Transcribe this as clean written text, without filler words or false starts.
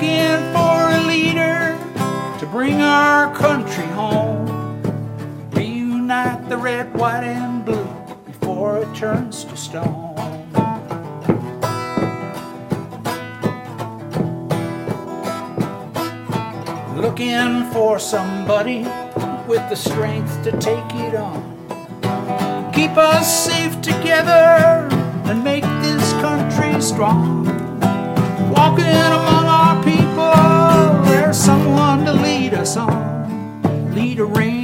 looking for a leader to bring our country home. Reunite the red, white, and blue before it turns to stone. Looking for somebody with the strength to take it on. Keep us safe together and make this country strong. Walking among our people, there's someone to lead us on. Lead a rain